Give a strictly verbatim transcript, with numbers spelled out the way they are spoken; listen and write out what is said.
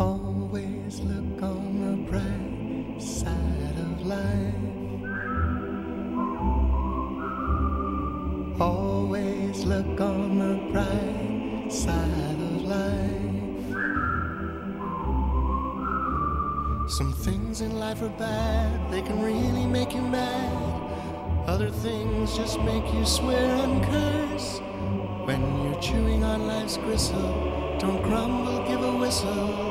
Always look on the bright side of life. Always look on the bright side of life. Some things in life are bad, they can really make you mad. Other things just make you swear and curse. When you're chewing on life's gristle, don't grumble, give a whistle.